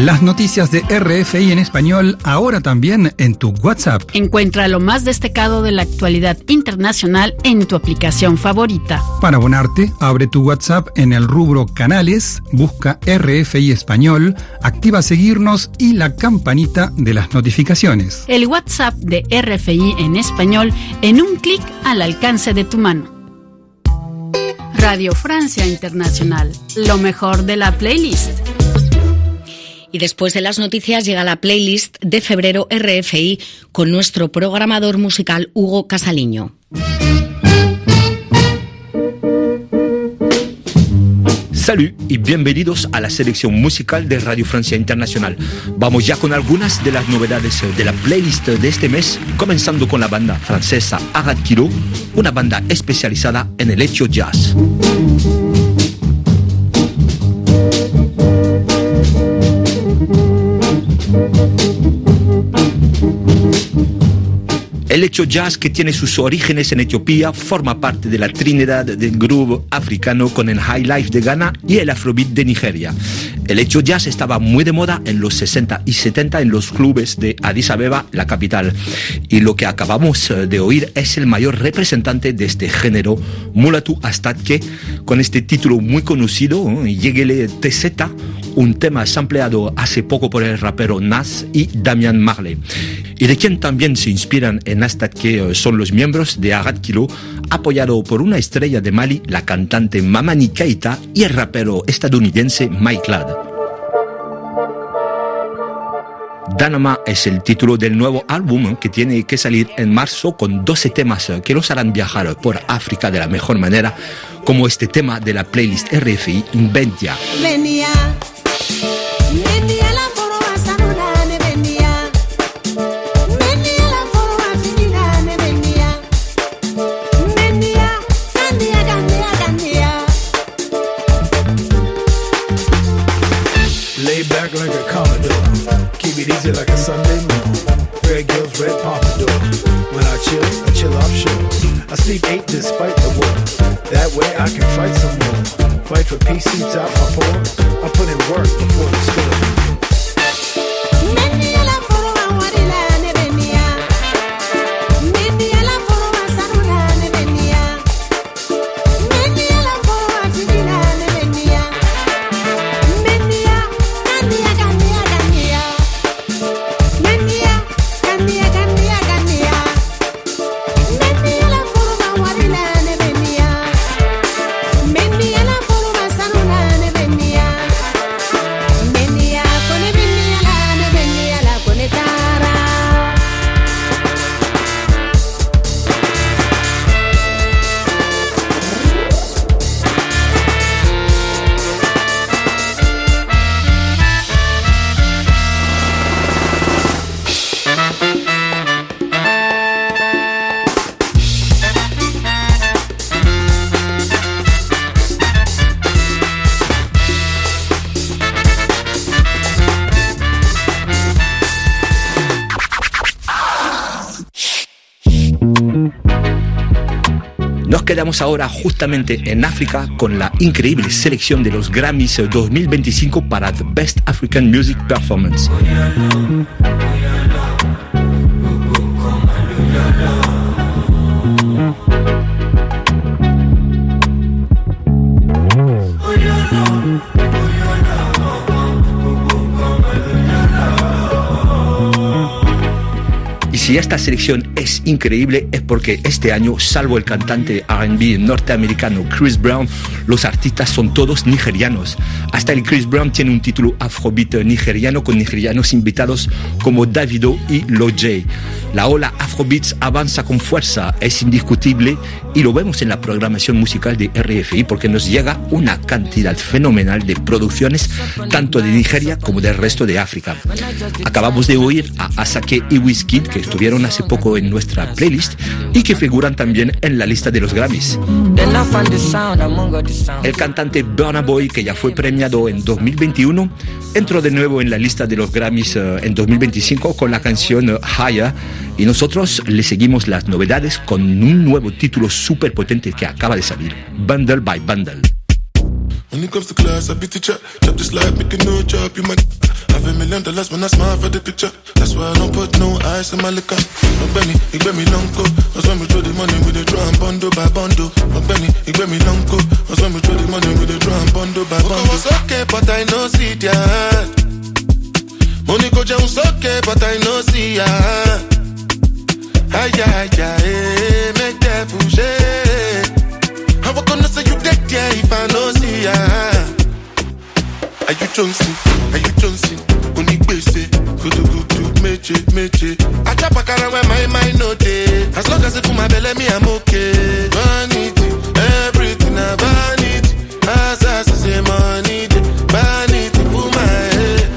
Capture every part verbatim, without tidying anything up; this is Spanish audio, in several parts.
Las noticias de R F I en español ahora también en tu WhatsApp. Encuentra lo más destacado de la actualidad internacional en tu aplicación favorita. Para abonarte, abre tu WhatsApp en el rubro Canales, busca R F I Español, activa seguirnos y la campanita de las notificaciones. El WhatsApp de R F I en español en un clic al alcance de tu mano. Radio Francia Internacional, lo mejor de la playlist. Y después de las noticias llega la playlist de febrero R F I con nuestro programador musical Hugo Casaliño. Salut y bienvenidos a la selección musical de Radio Francia Internacional. Vamos ya con algunas de las novedades de la playlist de este mes, comenzando con la banda francesa Arad Kilo, una banda especializada en electro jazz. El electro jazz, que tiene sus orígenes en Etiopía, forma parte de la trinidad del groove africano con el high life de Ghana y el afrobeat de Nigeria. El electro jazz estaba muy de moda en los sesenta y setenta en los clubes de Addis Abeba, la capital. Y lo que acabamos de oír es el mayor representante de este género, Mulatu Astatke, con este título muy conocido, ¿eh? Yegele Teseta, un tema sampleado hace poco por el rapero Nas y Damian Marley. Y de quien también se inspiran en Astatke son los miembros de Arad Kilo, apoyado por una estrella de Mali, la cantante Mamani Keita, y el rapero estadounidense Mike Ladd. Danama es el título del nuevo álbum que tiene que salir en marzo, con doce temas que los harán viajar por África de la mejor manera, como este tema de la playlist R F I, Inventia. Venía. Easy like a Sunday moon. Red girls, red pompadour. When I chill, I chill offshore. I sleep eight despite the war. That way I can fight some more. Fight for peace, seats out my pores. I put in work before the storm. Quedamos ahora justamente en África con la increíble selección de los Grammys dos mil veinticinco para The Best African Music Performance. Si esta selección es increíble es porque este año, salvo el cantante R and B norteamericano Chris Brown, los artistas son todos nigerianos. Hasta el Chris Brown tiene un título afrobeat nigeriano con nigerianos invitados como Davido y Lojay. La ola afrobeats avanza con fuerza, es indiscutible, y lo vemos en la programación musical de R F I porque nos llega una cantidad fenomenal de producciones tanto de Nigeria como del resto de África. Acabamos de oír a Asake y Wizkid, que estuvieron hace poco en nuestra playlist y que figuran también en la lista de los Grammys. El cantante Burna Boy, que ya fue premiado en dos mil veintiuno, entró de nuevo en la lista de los Grammys uh, en dos mil veinticinco con la canción uh, Higher, y nosotros le seguimos las novedades con un nuevo título súper potente que acaba de salir, Bundle by Bundle. When it comes to class, I beat the chat, chop this life, make a no chop, you man. I a million dollars when I smile for the picture. That's why I don't put no ice in my liquor. No Benny, he gave me long go. That's when we throw the money with the drum bundle by bundle. No Benny, he gave me long go. That's when we throw the money with the drum bundle by bundle. Okay, was okay, but I know see ya. Money go Jones okay, but I know see ya. Ay ay ay, make that fuge. How I gonna say you dead yeah if I know see ya? Are you Jonesy? Are you Jonesy? Only base, good good good, meche meche. I chop a car where my mind no day. As long as it for my belly, me I'm okay. Vanity, everything I vanity. As I say money, vanity for my head.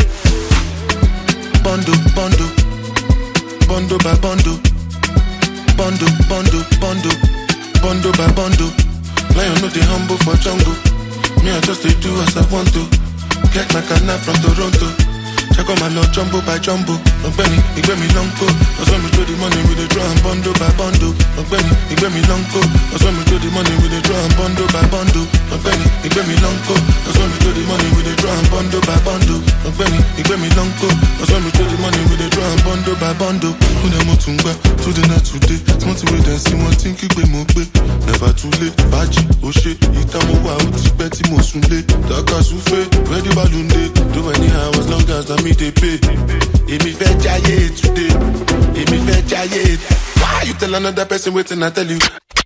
Bondo bondo, bondo by bondo, bondo bondo bondo, bondo by bondo. Lion no dey humble for jungle. Me I just dey do as I want to. Get my canna from Toronto. Check on my lord jumbo by jumbo. No Benny, he gave me long go. That's when we throw the money with the drum bundle by bundle. No Benny, he gave me long go. That's when we throw the money with the drum bundle by bundle. No Benny, he gave me long go. That's when we throw the money with the drum bundle by bundle. No Benny, he gave me long go. That's when we throw the money with the drum bundle by bundle. Who them want to go? Today not today. Smart way then see one thing keep me more big. Never too late. Baji, oh shit. Itamo wa uti beti mo sunle. Daka souffle, ready balloon day. Do anyhow as long as the me they pay. Emi fe jaye today. Emi fe jaye. Why you tell another person waiting I tell you?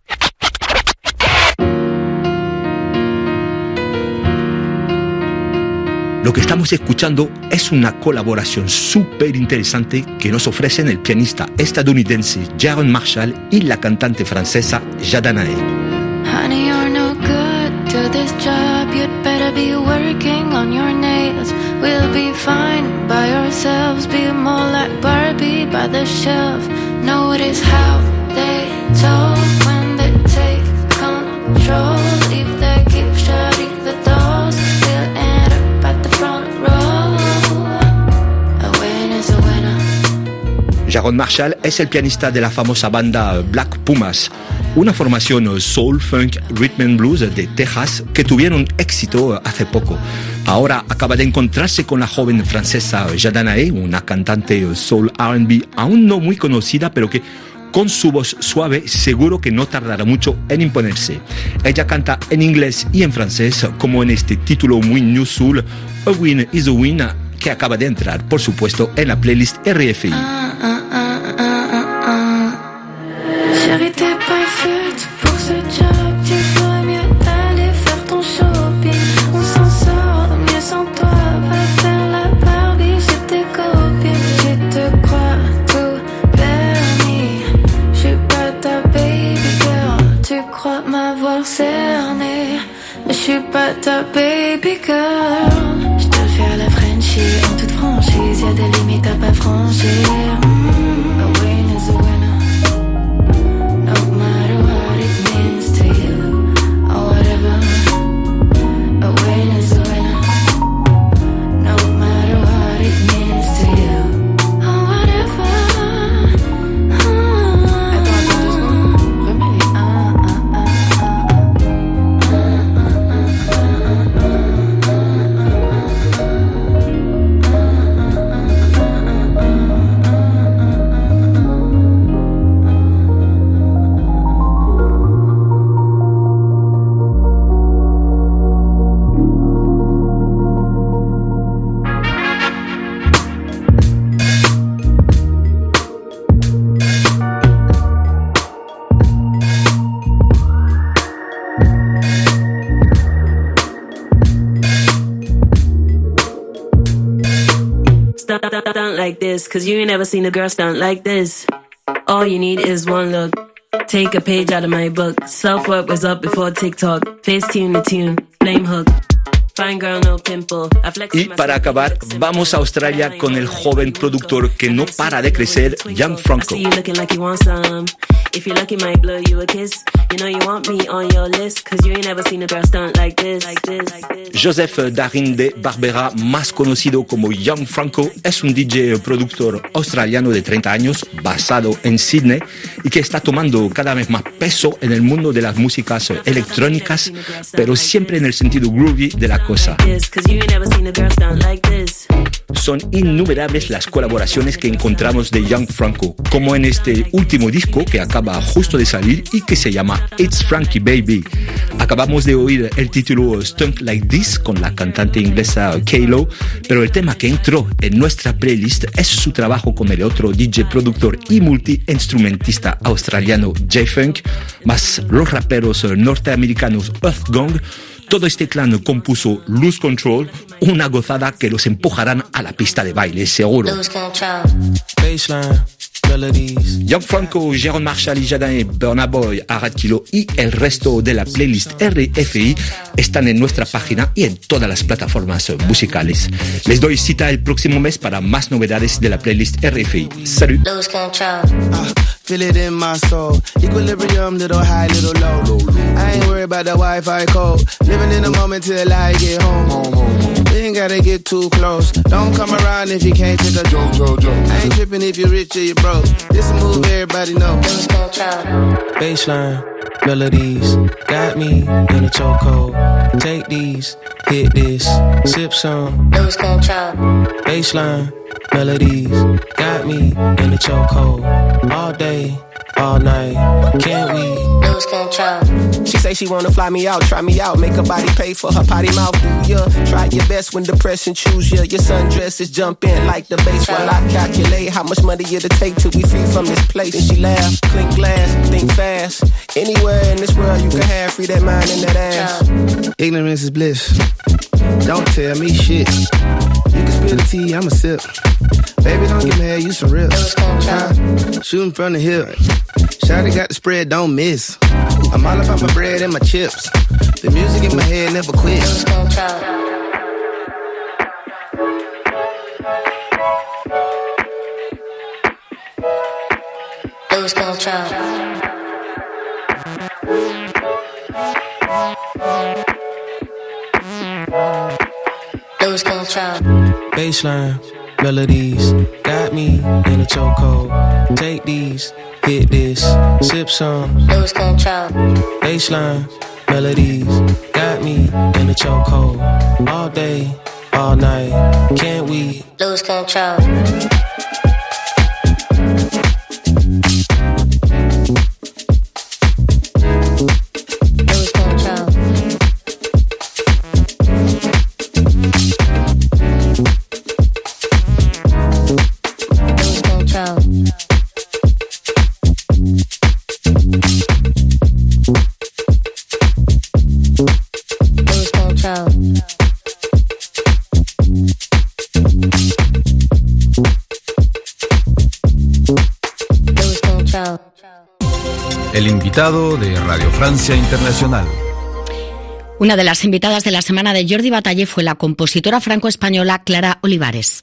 Lo que estamos escuchando es una colaboración súper interesante que nos ofrecen el pianista estadounidense Jaron Marshall y la cantante francesa Jadanae. Honey, you're no good to this job. You'd better be working on your nails. We'll be fine by ourselves. Be more like Barbie by the shelf. Notice how they talk when they take control. If they keep shutting the doors, they'll end up at the front row. A winner's a winner. Jaron Marshall es el pianista de la famosa banda Black Pumas, una formación soul, funk, rhythm and blues de Texas que tuvieron éxito hace poco. Ahora acaba de encontrarse con la joven francesa Jadanae, una cantante soul R and B aún no muy conocida, pero que con su voz suave seguro que no tardará mucho en imponerse. Ella canta en inglés y en francés, como en este título muy new soul, A Win is a Win, que acaba de entrar, por supuesto, en la playlist R F I. Ah, ah, ah, ah, ah, ah. Chérie, t'es parfaite pour ce job. Tu ferais mieux d'aller faire ton shopping. On s'en sort mieux sans toi. Va faire la Barbie chez tes copines. Tu te crois tout permis. J'suis pas ta baby girl. Tu crois m'avoir cerné, mais j'suis pas ta baby girl. J'te fais à la Frenchie en toute franchise. Y'a des limites à pas franchir. Mm, a win is a winner. No matter what it means to you, or whatever. A win is a winner. No matter what it means to you, or whatever. Ah. Attends, attends deux secondes. Remets-les. Ah, ah, ah, ah. Ah, ah, ah, ah, ah. Stunt, stunt, stunt like this, cause you ain't never seen a girl stunt like this. All you need is one look. Take a page out of my book. Self-work was up before TikTok. Face tune the tune, flame hook. Fine girl, no pimple. Y para acabar, vamos a Australia con el joven productor que no para de crecer, Young Franco. If you're lucky, might blow you a kiss. You know you want me on your list, cause you ain't never seen a girl stunt like this, like this, like this. Joseph Darin de Barbera, más conocido como Young Franco, es un D J productor australiano de treinta años, basado en Sydney, y que está tomando cada vez más peso en el mundo de las músicas electrónicas, pero siempre en el sentido groovy de la cosa. son innumerables las colaboraciones que encontramos de Young Franco, como en este último disco que acaba justo de salir y que se llama It's Frankie Baby. Acabamos de oír el título Stunk Like This con la cantante inglesa K-Lo, pero el tema que entró en nuestra playlist es su trabajo con el otro D J, productor y multi-instrumentista australiano J-Funk, más los raperos norteamericanos Earthgang. Todo este clan compuso Lose Control, una gozada que los empujarán a la pista de baile, seguro. Young Franco, Jérôme Marshall y Jadin, Burna Boy, Arad Kilo y el resto de la playlist R F I están en nuestra página y en todas las plataformas musicales. Les doy cita el próximo mes para más novedades de la playlist R F I. Salut. Feel it in my soul. Equilibrium, little high, little low. I ain't worried about the Wi-Fi code. Living in the moment till I get home. We ain't gotta get too close. Don't come around if you can't take a joke. I ain't tripping if you're rich or you're broke. This a move everybody know. Baseline, melodies, got me in a chokehold. Take these, hit this, sip some. Lose control. Baseline, melodies, got me in a chokehold. All day, all night, can't we lose control? She say she wanna fly me out, try me out, make her body pay for her potty mouth. Do ya try your best when depression choose ya? Your sundresses jump in like the bass while I calculate how much money it'll take till we free from this place. And she laugh, clink glass, think fast. Anywhere in this world you can have free that mind and that ass. Ignorance is bliss. Don't tell me shit. You can spill the tea, I'ma sip. Baby, don't get mad, you some rips. Uh, shooting from the hip. Shawty got the spread, don't miss. I'm all about my bread and my chips. The music in my head never quits. Lose control. Lose control. Baseline, melodies, got me in a chokehold. Take these, hit this, sip some. Lose control. Baseline, melodies, got me in a chokehold. All day, all night, can't we lose control? El invitado de Radio Francia Internacional. Una de las invitadas de la semana de Jordi Batallé fue la compositora franco-española Clara Olivares.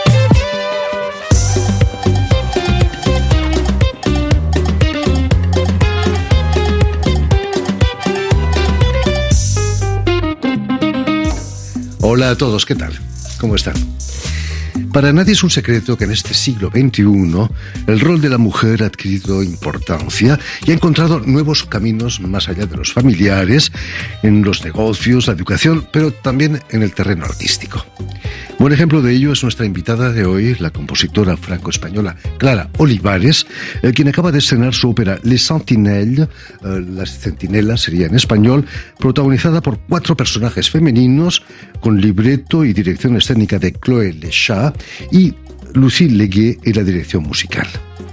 Hola a todos, ¿qué tal? ¿Cómo están? Para nadie es un secreto que en este siglo veintiuno el rol de la mujer ha adquirido importancia y ha encontrado nuevos caminos más allá de los familiares, en los negocios, la educación, pero también en el terreno artístico. Buen ejemplo de ello es nuestra invitada de hoy, la compositora franco-española Clara Olivares, eh, quien acaba de estrenar su ópera Les Sentinelles, eh, Las Centinelas sería en español, protagonizada por cuatro personajes femeninos, con libreto y dirección escénica de Chloé Lechat y Lucie Legué en la dirección musical.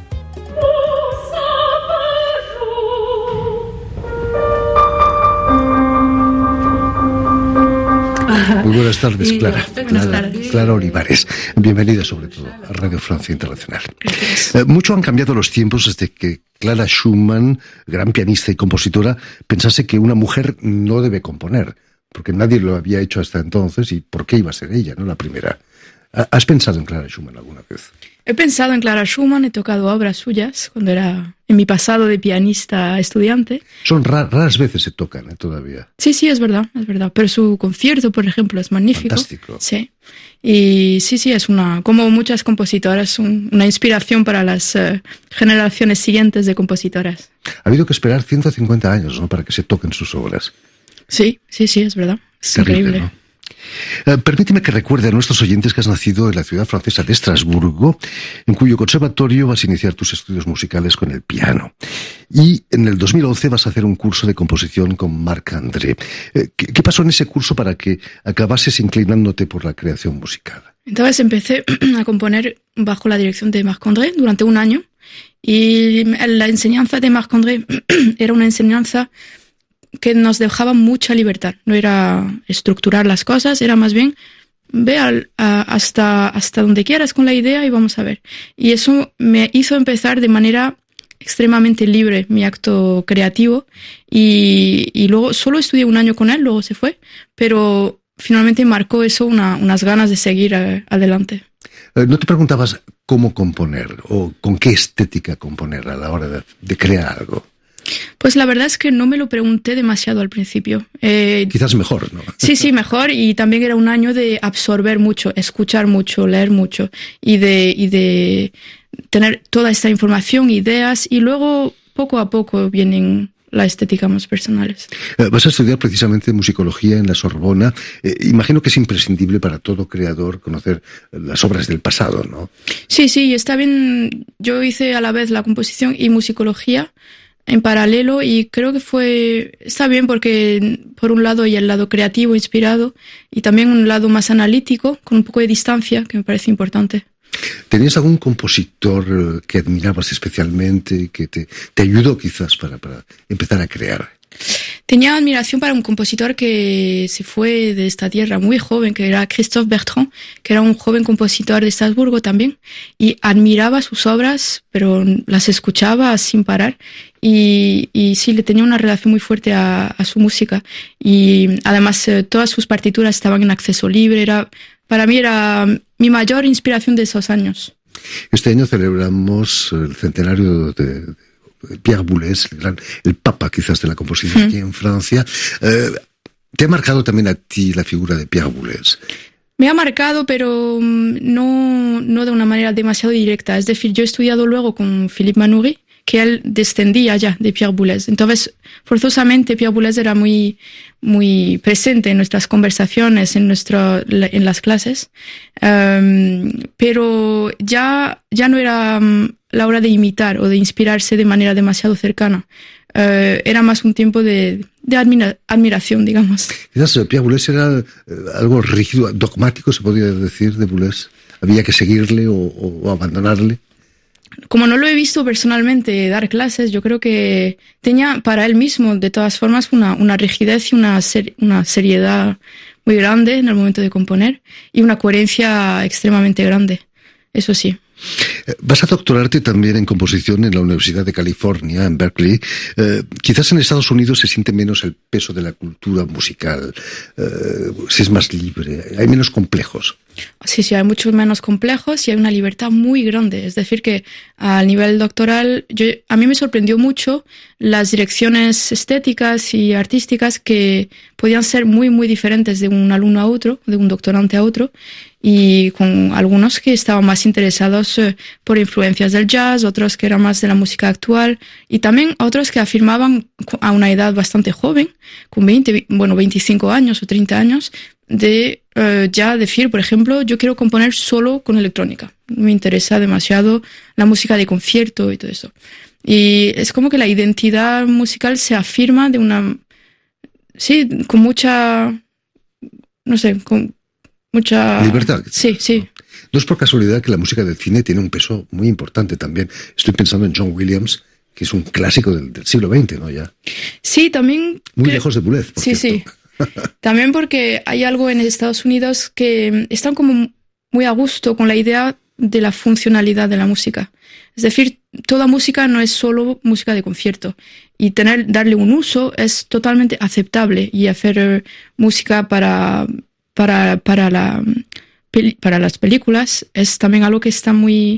Muy buenas tardes, Clara. Buenas tardes. Clara Olivares. Bienvenida sobre todo a Radio Francia Internacional. Eh, mucho han cambiado los tiempos desde que Clara Schumann, gran pianista y compositora, pensase que una mujer no debe componer, porque nadie lo había hecho hasta entonces y por qué iba a ser ella, ¿no? La primera. ¿Has pensado en Clara Schumann alguna vez? He pensado en Clara Schumann, he tocado obras suyas cuando era en mi pasado de pianista estudiante. Son ra- raras veces se tocan, ¿eh? Todavía. Sí, sí, es verdad, es verdad. Pero su concierto, por ejemplo, es magnífico. Fantástico. Sí. Y sí, sí, es una, como muchas compositoras, un, una inspiración para las uh, generaciones siguientes de compositoras. Ha habido que esperar ciento cincuenta años, ¿no?, para que se toquen sus obras. Sí, sí, sí, es verdad. Es terrible, increíble. ¿no? Eh, permíteme que recuerde a nuestros oyentes que has nacido en la ciudad francesa de Estrasburgo, en cuyo conservatorio vas a iniciar tus estudios musicales con el piano. Y en el dos mil once vas a hacer un curso de composición con Marc-André. Eh, ¿qué, ¿Qué pasó en ese curso para que acabases inclinándote por la creación musical? Entonces empecé a componer bajo la dirección de Marc-André durante un año. Y la enseñanza de Marc-André era una enseñanza que nos dejaba mucha libertad. No era estructurar las cosas, era más bien ve al, a, hasta, hasta donde quieras con la idea y vamos a ver. Y eso me hizo empezar de manera extremadamente libre mi acto creativo y, y luego solo estudié un año con él, luego se fue, pero finalmente marcó eso una, unas ganas de seguir a, adelante. ¿No te preguntabas cómo componer o con qué estética componer a la hora de, de crear algo? Pues la verdad es que no me lo pregunté demasiado al principio. Eh, Quizás mejor, ¿no? Sí, sí, mejor. Y también era un año de absorber mucho, escuchar mucho, leer mucho y de, y de tener toda esta información, ideas y luego poco a poco vienen la estética más personales. Eh, vas a estudiar precisamente musicología en la Sorbona. Eh, imagino que es imprescindible para todo creador conocer las obras del pasado, ¿no? Sí, sí, está bien. Yo hice a la vez la composición y musicología en paralelo y creo que fue está bien porque por un lado hay el lado creativo, inspirado y también un lado más analítico con un poco de distancia que me parece importante. ¿Tenías algún compositor que admirabas especialmente y que te, te ayudó quizás para, para empezar a crear? Tenía admiración para un compositor que se fue de esta tierra muy joven, que era Christophe Bertrand, que era un joven compositor de Estrasburgo también, y admiraba sus obras, pero las escuchaba sin parar, y, y sí, le tenía una relación muy fuerte a, a su música, y además eh, todas sus partituras estaban en acceso libre, era, para mí era mi mayor inspiración de esos años. Este año celebramos el centenario de Pierre Boulez, el, gran, el papa quizás de la composición mm. aquí en Francia. Eh, ¿Te ha marcado también a ti la figura de Pierre Boulez? Me ha marcado, pero no, no de una manera demasiado directa. Es decir, yo he estudiado luego con Philippe Manoury, que él descendía ya de Pierre Boulez. Entonces, forzosamente, Pierre Boulez era muy, muy presente en nuestras conversaciones, en, nuestro, en las clases. Um, pero ya, ya no era um, la hora de imitar o de inspirarse de manera demasiado cercana. Uh, era más un tiempo de, de admira, admiración, digamos. Quizás Pierre Boulez era eh, algo rígido, dogmático, se podría decir, de Boulez. Había que seguirle o, o, o abandonarle. Como no lo he visto personalmente dar clases, yo creo que tenía para él mismo, de todas formas, una, una rigidez y una, ser, una seriedad muy grande en el momento de componer y una coherencia extremadamente grande, eso sí. Vas a doctorarte también en composición en la Universidad de California, en Berkeley. Eh, quizás en Estados Unidos se siente menos el peso de la cultura musical, eh, se es más libre, hay menos complejos. Sí, sí, hay muchos menos complejos y hay una libertad muy grande. Es decir, que al nivel doctoral, yo, a mí me sorprendió mucho las direcciones estéticas y artísticas que podían ser muy, muy diferentes de un alumno a otro, de un doctorante a otro, y con algunos que estaban más interesados eh, por influencias del jazz, otros que eran más de la música actual, y también otros que afirmaban a una edad bastante joven, con veinte, bueno, veinticinco años o treinta años, de uh, ya decir, por ejemplo, yo quiero componer solo con electrónica. Me interesa demasiado la música de concierto y todo eso. Y es como que la identidad musical se afirma de una... Sí, con mucha... No sé, con mucha... libertad. Sí, sí. No es por casualidad que la música del cine tiene un peso muy importante también. Estoy pensando en John Williams, que es un clásico del, del siglo veinte, ¿no? Ya. Sí, también... Muy que... lejos de Boulez, por Sí, cierto. sí. También porque hay algo en Estados Unidos que están como muy a gusto con la idea de la funcionalidad de la música. Es decir, toda música no es solo música de concierto y tener, darle un uso es totalmente aceptable y hacer uh, música para, para, para, la, para las películas es también algo que está muy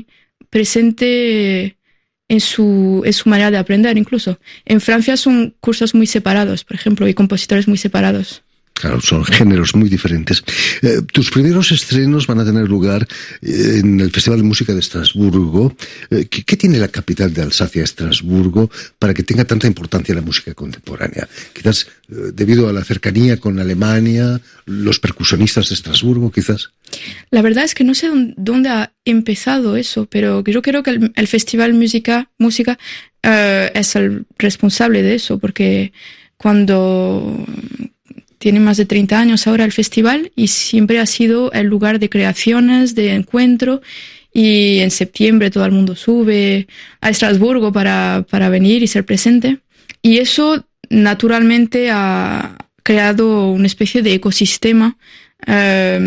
presente en su, en su manera de aprender incluso. En Francia son cursos muy separados, por ejemplo, y compositores muy separados. Claro, son géneros muy diferentes. Eh, tus primeros estrenos van a tener lugar eh, en el Festival de Música de Estrasburgo. Eh, ¿qué, ¿Qué tiene la capital de Alsacia, Estrasburgo, para que tenga tanta importancia la música contemporánea? Quizás eh, debido a la cercanía con Alemania, los percusionistas de Estrasburgo, quizás. La verdad es que no sé dónde ha empezado eso, pero yo creo que el, el Festival Música, música uh, es el responsable de eso, porque cuando tiene más de treinta años ahora el festival y siempre ha sido el lugar de creaciones, de encuentro, y en septiembre todo el mundo sube a Estrasburgo para, para venir y ser presente. Y eso naturalmente ha creado una especie de ecosistema eh,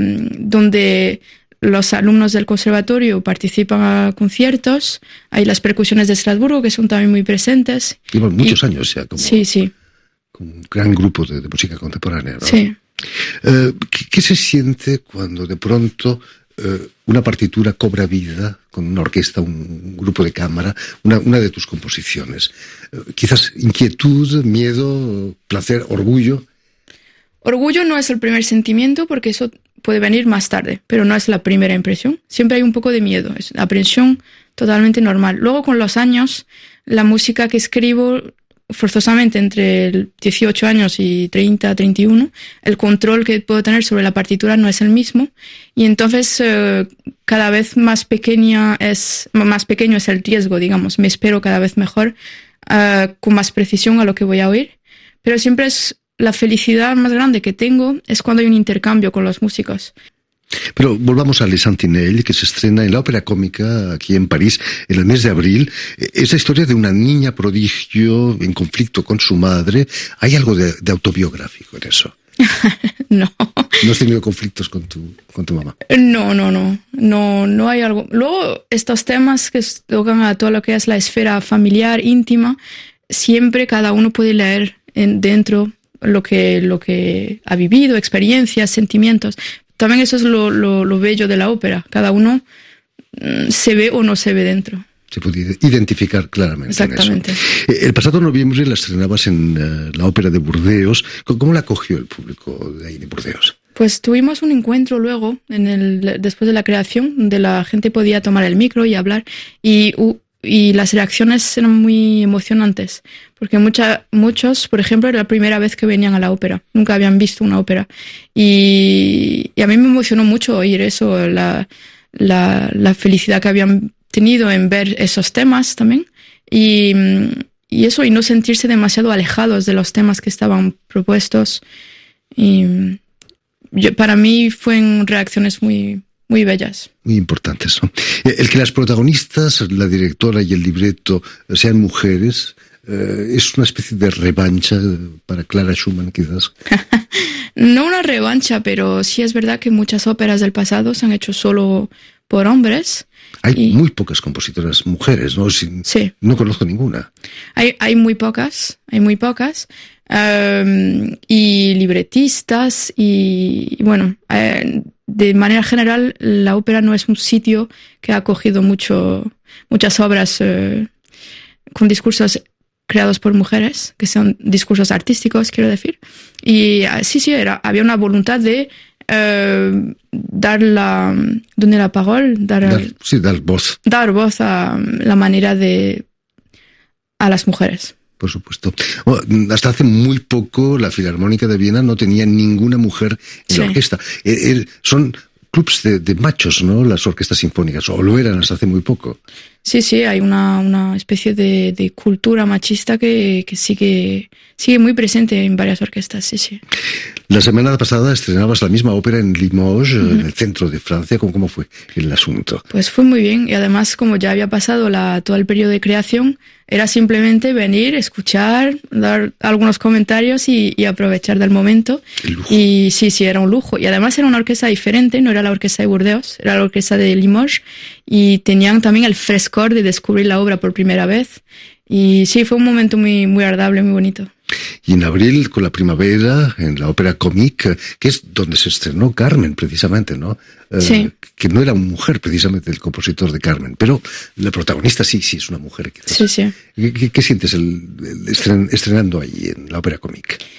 donde los alumnos del conservatorio participan a conciertos, hay las percusiones de Estrasburgo que son también muy presentes. Llevan muchos y, años ya. Como... Sí, sí. un gran grupo de, de música contemporánea, ¿no? Sí. Eh, ¿qué, ¿Qué se siente cuando de pronto eh, una partitura cobra vida con una orquesta, un, un grupo de cámara, una, una de tus composiciones? Eh, quizás inquietud, miedo, placer, orgullo. Orgullo no es el primer sentimiento porque eso puede venir más tarde, pero no es la primera impresión. Siempre hay un poco de miedo, es una aprensión totalmente normal. Luego, con los años, la música que escribo forzosamente entre dieciocho años y treinta, treinta y uno, el control que puedo tener sobre la partitura no es el mismo, y entonces eh, cada vez más pequeña es, más pequeño es el riesgo, digamos. Me espero cada vez mejor, uh, con más precisión a lo que voy a oír, pero siempre es la felicidad más grande que tengo es cuando hay un intercambio con los músicos. Pero volvamos a Les Sentinelles, que se estrena en la Ópera Cómica aquí en París en el mes de abril. Es la historia de una niña prodigio en conflicto con su madre. ¿Hay algo de, de autobiográfico en eso? No. ¿No has tenido conflictos con tu, con tu mamá? No, no, no. No, no hay algo. Luego, estos temas que tocan a todo lo que es la esfera familiar, íntima, siempre cada uno puede leer en, dentro lo que, lo que ha vivido, experiencias, sentimientos. También eso es lo, lo, lo bello de la ópera. Cada uno mm, se ve o no se ve dentro. Se puede identificar claramente. Exactamente. En eso. El pasado noviembre la estrenabas en uh, la ópera de Burdeos. ¿Cómo la acogió el público de ahí de Burdeos? Pues tuvimos un encuentro luego, en el, después de la creación, donde la gente podía tomar el micro y hablar. Y, y las reacciones eran muy emocionantes. Porque mucha, muchos, por ejemplo, era la primera vez que venían a la ópera. Nunca habían visto una ópera. Y, y a mí me emocionó mucho oír eso, la, la, la felicidad que habían tenido en ver esos temas también. Y, y eso, y no sentirse demasiado alejados de los temas que estaban propuestos. Y yo, para mí fueron reacciones muy, muy bellas. Muy importantes, ¿no? El que las protagonistas, la directora y el libreto sean mujeres... Uh, ¿es una especie de revancha para Clara Schumann, quizás? No una revancha, pero sí es verdad que muchas óperas del pasado se han hecho solo por hombres. Hay y... muy pocas compositoras mujeres, ¿no? Sin... Sí. No conozco ninguna. Hay, hay muy pocas, hay muy pocas. Um, y libretistas y, y bueno, eh, de manera general la ópera no es un sitio que ha acogido mucho, muchas obras eh, con discursos creados por mujeres, que son discursos artísticos, quiero decir. Y sí, sí, era, había una voluntad de uh, dar la, donner la parole, dar, dar, sí, dar voz. Dar voz a la manera de a las mujeres. Por supuesto. Bueno, hasta hace muy poco la Filarmónica de Viena no tenía ninguna mujer en sí. la orquesta. Eh, eh, son clubs de, de machos, ¿no? Las orquestas sinfónicas, o lo eran hasta hace muy poco. Sí, sí, hay una, una especie de, de cultura machista que, que sigue, sigue muy presente en varias orquestas, sí, sí. La semana pasada estrenabas la misma ópera en Limoges, uh-huh. en el centro de Francia. ¿Cómo, ¿Cómo fue el asunto? Pues fue muy bien, y además, como ya había pasado la, todo el periodo de creación, era simplemente venir, escuchar, dar algunos comentarios y, y aprovechar del momento. El lujo. Y sí, sí, era un lujo. Y además era una orquesta diferente, no era la orquesta de Burdeos, era la orquesta de Limoges, y tenían también el frescor de descubrir la obra por primera vez. Y sí, fue un momento muy, muy agradable, muy bonito. Y en abril, con la primavera, en la Ópera Comique, que es donde se estrenó Carmen, precisamente, ¿no? Sí. Eh, que no era una mujer, precisamente, el compositor de Carmen, pero la protagonista sí, sí es una mujer, quizás. Sí, sí. ¿Qué, qué, qué sientes el, el estren, estrenando ahí en la Ópera Comique?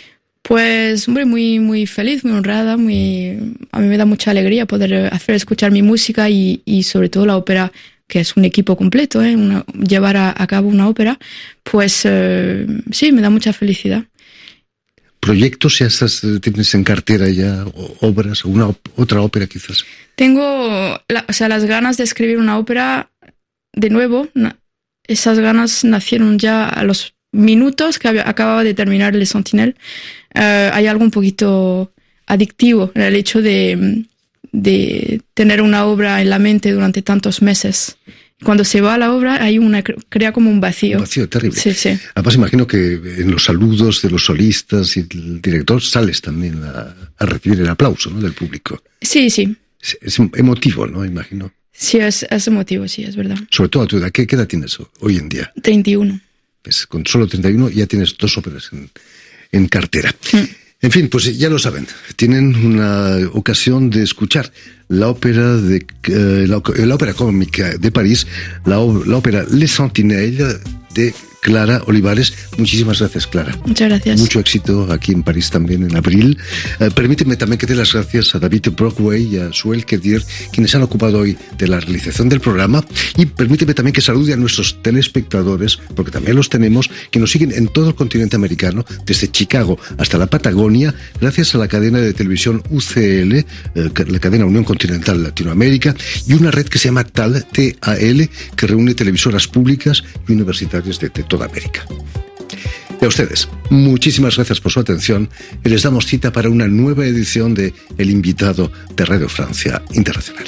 Pues, hombre, muy, muy feliz, muy honrada, muy, a mí me da mucha alegría poder hacer escuchar mi música y, y sobre todo la ópera, que es un equipo completo, ¿eh? Una, llevar a, a cabo una ópera, pues eh, sí, me da mucha felicidad. ¿Proyectos ya estás, tienes en cartera ya obras, una otra ópera quizás? Tengo, la, o sea, las ganas de escribir una ópera de nuevo. Esas ganas nacieron ya a los minutos que había, acababa de terminar Le Sentinelle. Uh, hay algo un poquito adictivo en el hecho de, de tener una obra en la mente durante tantos meses. Cuando se va a la obra, hay una, crea como un vacío. Un vacío terrible. Sí, sí. Además, imagino que en los saludos de los solistas y el director sales también a, a recibir el aplauso, ¿no?, del público. Sí, sí. Es, es emotivo, ¿no?, imagino. Sí, es, es emotivo, sí, es verdad. Sobre todo a tu edad. ¿Qué, qué edad tienes hoy en día? treinta y uno. Pues con solo treinta y uno ya tienes dos óperas en, en cartera. Mm. En fin, pues ya lo saben, tienen una ocasión de escuchar la ópera de eh, la, la ópera cómica de París, la, la ópera Le Sentinelle de Clara Olivares. Muchísimas gracias, Clara. Muchas gracias. Mucho éxito aquí en París también en abril. Eh, permíteme también que dé las gracias a David Brockway y a Suel Kedir, quienes han ocupado hoy de la realización del programa. Y permíteme también que salude a nuestros telespectadores, porque también los tenemos, que nos siguen en todo el continente americano, desde Chicago hasta la Patagonia, gracias a la cadena de televisión U C L, eh, la cadena Unión Continental Latinoamérica, y una red que se llama T A L, T A L, que reúne televisoras públicas y universitarias de toda América. Y a ustedes, muchísimas gracias por su atención y les damos cita para una nueva edición de El Invitado de Radio Francia Internacional.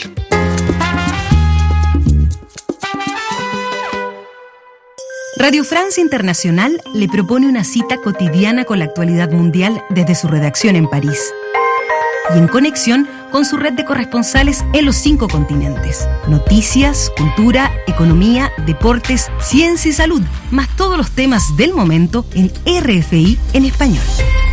Radio Francia Internacional le propone una cita cotidiana con la actualidad mundial desde su redacción en París y en conexión con su red de corresponsales en los cinco continentes. Noticias, cultura, economía, deportes, ciencia y salud, más todos los temas del momento en R F I en español.